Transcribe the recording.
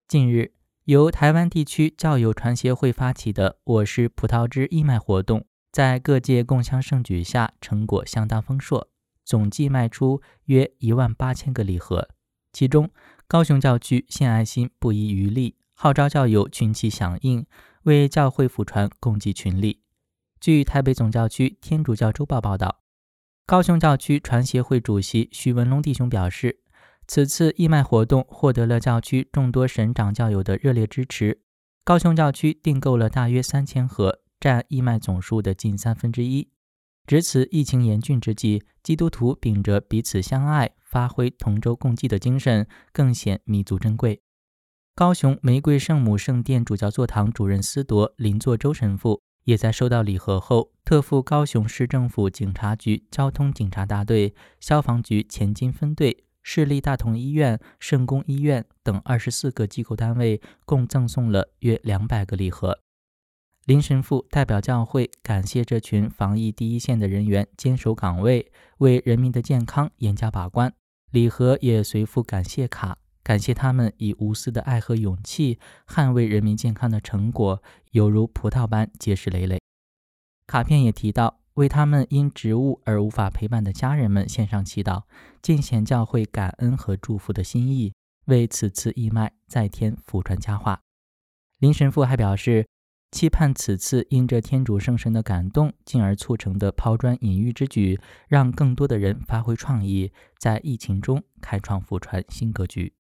近日，由台湾地区教友传协会发起的"我是葡萄汁义卖"活动，在各界共襄盛举下，成果相当丰硕，总计卖出约18000个礼盒。其中，高雄教区献爱心不遗余力，号召教友群起响应，为教会福传共济群力。据台北总教区天主教周报报道，高雄教区传协会主席许文龙弟兄表示，此次义卖活动获得了教区众多神长教友的热烈支持，高雄教区订购了大约3000盒，占义卖总数的近1/3。值此疫情严峻之际，基督徒秉着彼此相爱、发挥同舟共济的精神，更显弥足珍贵。高雄玫瑰圣母圣殿主教座堂主任司铎林作周神父也在收到礼盒后，特赴高雄市政府警察局交通警察大队、消防局前进分队、市立大同医院、圣公医院等24个机构单位，共赠送了约200个礼盒。林神父代表教会感谢这群防疫第一线的人员坚守岗位，为人民的健康严加把关。礼盒也随附感谢卡，感谢他们以无私的爱和勇气捍卫人民健康的成果，犹如葡萄般结实累累。卡片也提到，为他们因职务而无法陪伴的家人们献上祈祷，尽显教会感恩和祝福的心意，为此次义卖再添福传佳话。林神父还表示，期盼此次因着天主圣神的感动，进而促成的抛砖引玉之举，让更多的人发挥创意，在疫情中开创福传新格局。